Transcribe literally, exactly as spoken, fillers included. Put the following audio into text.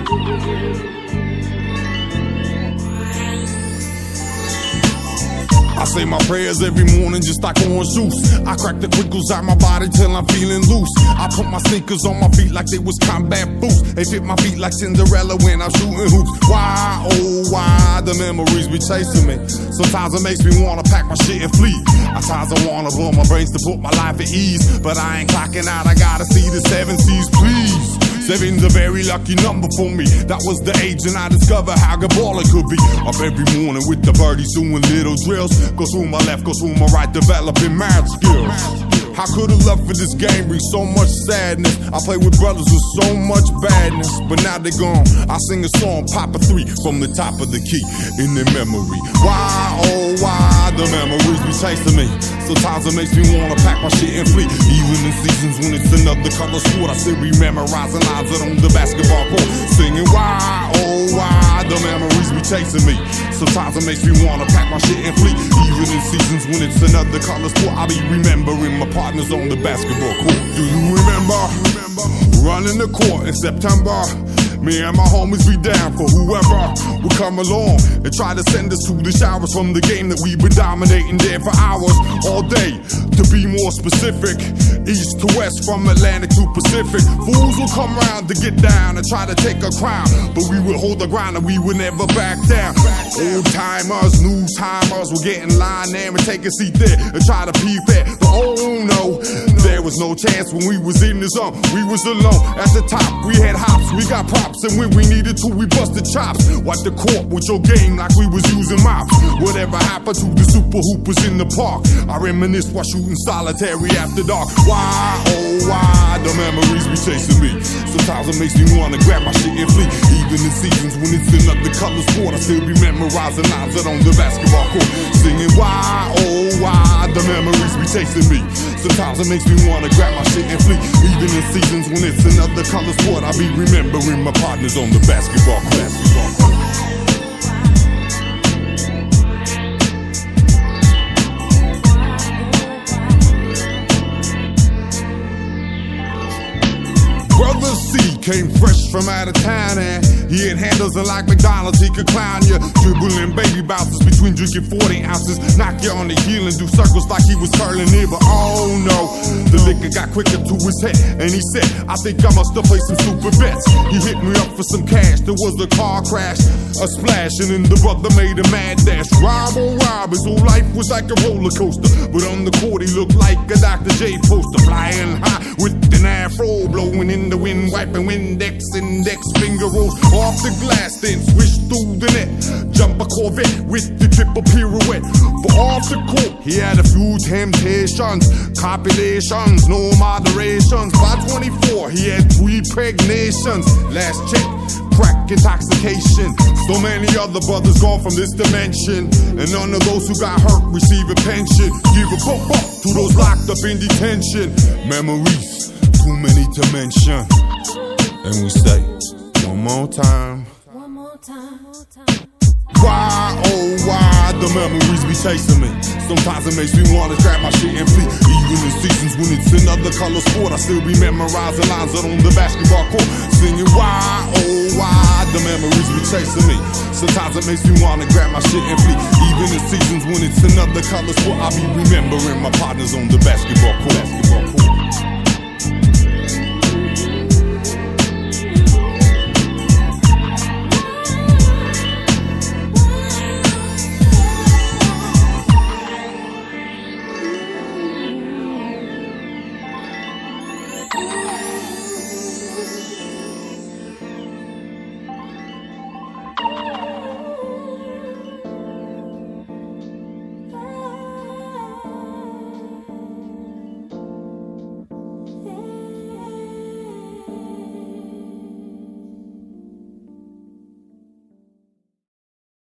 I say my prayers every morning just like orange juice. I crack the crinkles out my body till I'm feeling loose. I put my sneakers on my feet like they was combat boots. They fit my feet like Cinderella when I'm shooting hoops. Why, oh why, the memories be chasing me. Sometimes it makes me wanna pack my shit and flee. At times I wanna blow my brains to put my life at ease, but I ain't clocking out, I gotta see the seven C's, please. Seven's a very lucky number for me. That was the age and I discovered how good ball it could be. Up every morning with the birdies doing little drills. Go through my left, go through my right, developing math skills. How could a love for this game bring so much sadness? I play with brothers with so much badness, but now they're gone. I sing a song, pop a three from the top of the key in their memory. Why, oh why, the memories be chasing me. Sometimes it makes me wanna pack my shit and flee. Even in seasons when it's another color sport, I still be memorizing lines out on the basketball court. Singing why, oh why, the memories be chasing me. Sometimes it makes me wanna pack my shit and flee. Even in seasons when it's another color sport, I be remembering my partners on the basketball court. Do you remember, remember running the court in September? Me and my homies be down for whoever would come along and try to send us to the showers from the game that we've been dominating there for hours all day. To be more specific, east to west, from Atlantic to Pacific. Fools will come round to get down and try to take a crown, but we would hold the ground and we would never back down. Old timers, new timers will get in line there and take a seat there and try to peep it. But oh no, there was no chance when we was in the zone. We was alone at the top, we had hops, we got props. And when we needed to, we busted chops. Wipe the court with your game like we was using mops. Whatever happened to the super hoopers in the park? I reminisce while shooting solitary after dark. Why, oh why, the memories be chasing me. Sometimes it makes me wanna grab my shit and flee. Even in seasons when it's another color sport, I still be memorizing lines out on the basketball court. Singing why, oh why, the memories be chasing me. Sometimes it makes me wanna grab my shit and flee. Even in seasons when it's another color sport, I be remembering my partners on the basketball court. Basketball court. Brother C came fresh from out of town and he had handles and like McDonald's he could clown you. Dribbling baby bounces between drinking forty ounces. Knock you on the heel and do circles like he was curling it. But oh no, the liquor got quicker to his head and he said, I think I must have played some stupid bets. He hit me up for some cash, there was a car crash, a splash, and then the brother made a mad dash. Rob on rob, his whole life was like a roller coaster, but on the court he looked like a Doctor J poster. Flying high with an afro, blowing in the wind, wiping Windex, index finger rolls off the glass, then swish through the net. Jump a Corvette with the triple pirouette. But off the court, he had a few temptations, copulations, no moderations. By twenty-four, he had three pregnations. Last check, crack intoxication. So many other brothers gone from this dimension, and none of those who got hurt receive a pension. Give a bump up to those locked up in detention. Memories, too many to mention. And we say, one more time. One more time. Why, oh why, the memories be chasing me. Sometimes it makes me wanna grab my shit and flee. Even in seasons when it's another color sport, I still be memorizing lines out on the basketball court. Singing why, oh why, the memories be chasing me. Sometimes it makes me wanna grab my shit and flee. Even in seasons when it's another color sport, I be remembering my partners on the basketball court.